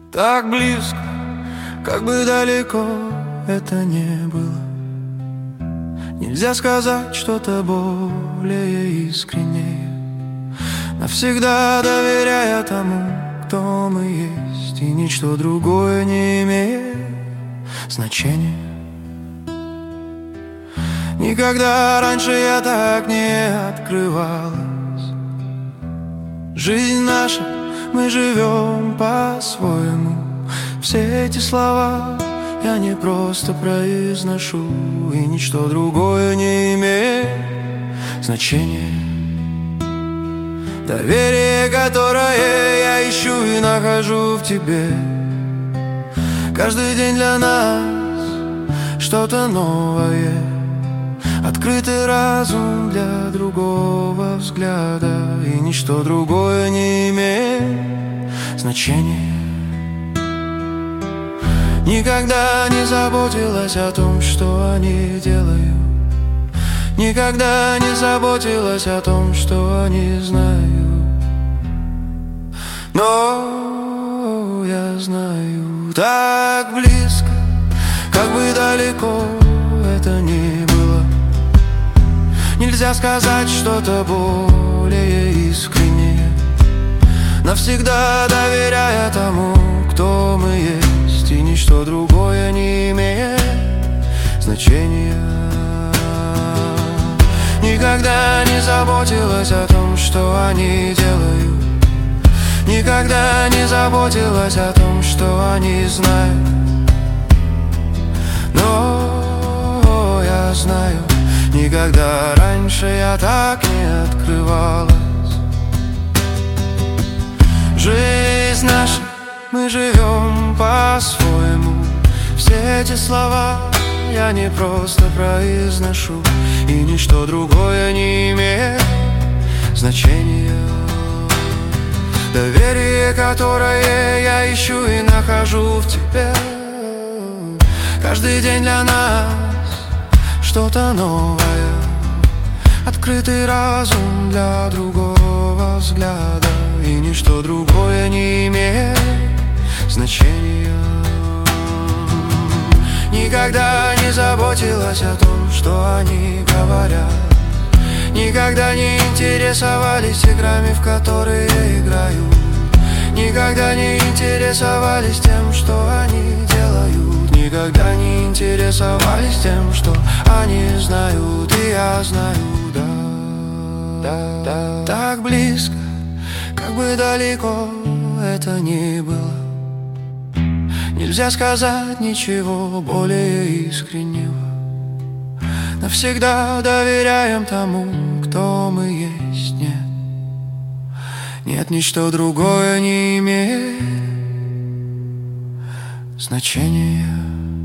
Так близко, как бы далеко это не было. Нельзя сказать что-то более искреннее, навсегда доверяя тому, кто мы есть, и ничто другое не имеет значения. Никогда раньше я так не открывалась. Жизнь наша, мы живем по-своему. Все эти слова я не просто произношу, и ничто другое не имеет значения. Доверие, которое я ищу и нахожу в тебе. Каждый день для нас что-то новое. Открытый разум для другого взгляда, и ничто другое не имеет значения. Никогда не заботилась о том, что они делают. Никогда не заботилась о том, что они знают. Но я знаю, так близко, как бы далеко это ни было. Нельзя сказать что-то более искреннее, навсегда доверяя тому, кто мы есть, и ничто другое не имеет значения. Никогда не заботилась о том, что они делают. Никогда не заботилась о том, что они знают. Но я знаю, никогда раньше я так не открывалась. Жизнь наша, мы живем по-своему. Все эти слова я не просто произношу, и ничто другое не имеет значения. Доверие, которое я ищу и нахожу в тебе. Каждый день для нас что-то новое. Открытый разум для другого взгляда, и ничто другое не имеет значения. Никогда не заботилась о том, что они говорят. Никогда не интересовались играми, в которые играют. Никогда не интересовались тем, что они делают. Никогда не интересовались тем, что они знают. И я знаю, да. Так близко, как бы далеко это ни было. Нельзя сказать ничего более искреннего. Навсегда доверяем тому, кто мы есть. Нет, ничто другое не имеет значения.